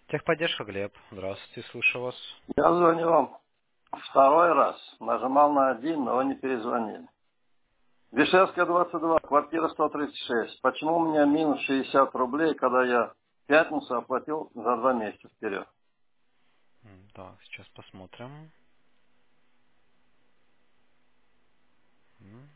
Техподдержка, Глеб. Здравствуйте, слушаю вас. Я звоню вам второй раз. Нажимал на один, но вы не перезвонили. Вишевская, 22, квартира 136. Почему у меня минус 60 рублей, когда я в пятницу оплатил за 2 месяца вперед? Так, сейчас посмотрим. М,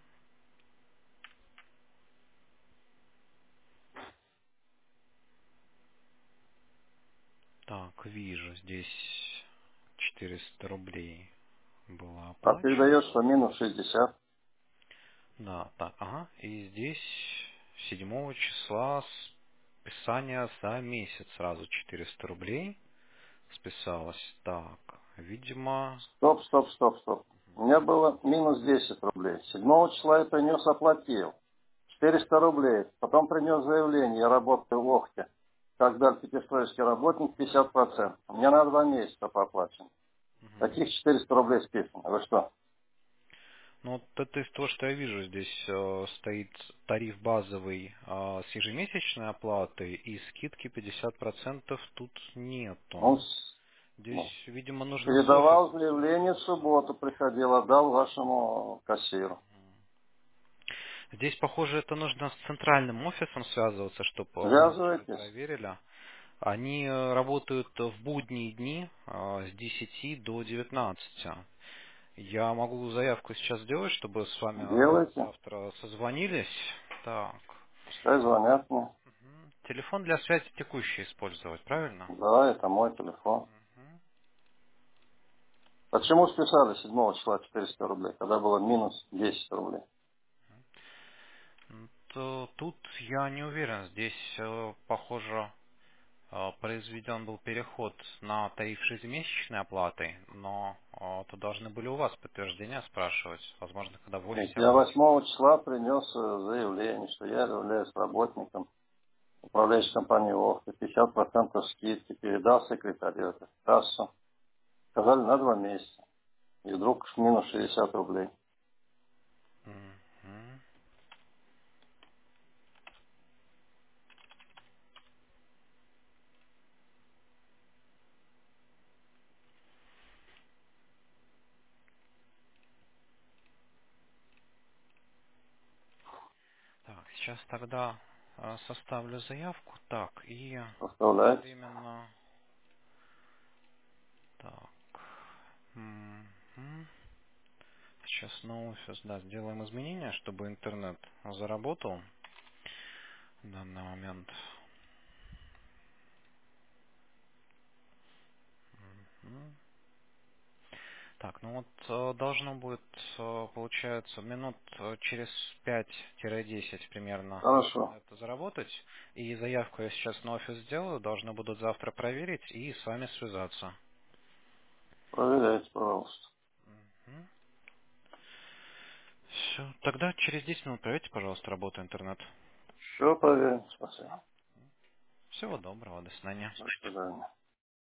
Так, вижу, здесь 400 рублей было А передает, оплачено. что минус 60. Да, так, ага. И здесь 7 числа списание за месяц сразу 400 рублей списалось. Так, видимо... Стоп, стоп, стоп, стоп. У меня было минус 10 рублей. 7 числа я принес, оплатил. 400 рублей. Потом принес заявление, я работаю в Охте. Как дал пятистроечный работник, 50%. Мне на 2 месяца по оплачено. Мгм. Таких 400 рублей списано. Вы что? Ну, вот это из того, что я вижу, здесь стоит тариф базовый с ежемесячной оплатой и скидки 50% тут нету. Ну, Здесь, ну, видимо, нужно с передавал офисом заявление в связываться. субботу, приходил, отдал вашему кассиру. Здесь, похоже, это нужно с центральным офисом связываться, чтобы менеджеры Связывайтесь. проверили. Они работают в будние дни с 10 до 19. Я могу заявку сейчас сделать, чтобы с вами Делайте. завтра созвонились. Так. Пускай звонят мне. Телефон для связи текущий использовать, правильно? Да, это мой телефон. Мгм. Почему списали 7 числа 400 рублей, когда было минус 10 рублей? Тут я не уверен. Здесь, похоже, произведен был переход на тариф с ежемесячной оплатой, но тут должны были у вас подтверждения спрашивать. Возможно, когда в Нет, офисе я оплачивали. 8 числа принес заявление, что я являюсь работником управляющей компании ОХТ, 50% скидки, передал секретарю эту кассу. Сказали на 2 месяца. И вдруг минус 60 рублей. Мгм. Так, сейчас тогда составлю заявку. Так, и Составляете? одновременно... Так. Мгм. Сейчас на офис, да, сделаем изменения, чтобы интернет заработал в данный момент. Мгм. Так, ну вот должно будет, получается, минут через 5-10 примерно Хорошо. это заработать. И заявку я сейчас на офис сделаю, должны будут завтра проверить и с вами связаться. Проверяйте, пожалуйста. Все, тогда через 10 минут проверьте, пожалуйста, работу интернет. Все проверим. Спасибо. Всего доброго, до свидания. До свидания.